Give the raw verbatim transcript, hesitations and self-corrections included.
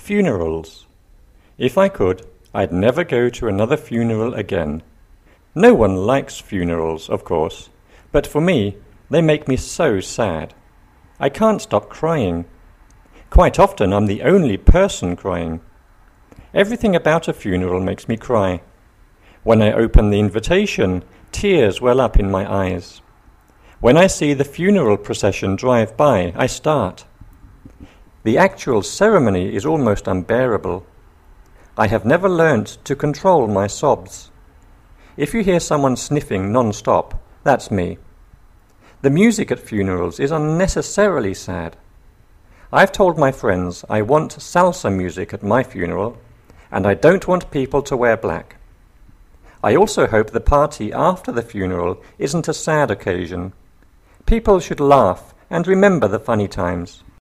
Funerals. If I could, I'd never go to another funeral again. No one likes funerals, of course, but for me, they make me so sad. I can't stop crying. Quite often I'm the only person crying. Everything about a funeral makes me cry. When I open the invitation, tears well up in my eyes. When I see the funeral procession drive by, I start. The actual ceremony is almost unbearable. I have never learnt to control my sobs. If you hear someone sniffing non-stop, that's me. The music at funerals is unnecessarily sad. I've told my friends I want salsa music at my funeral, and I don't want people to wear black. I also hope the party after the funeral isn't a sad occasion. People should laugh and remember the funny times.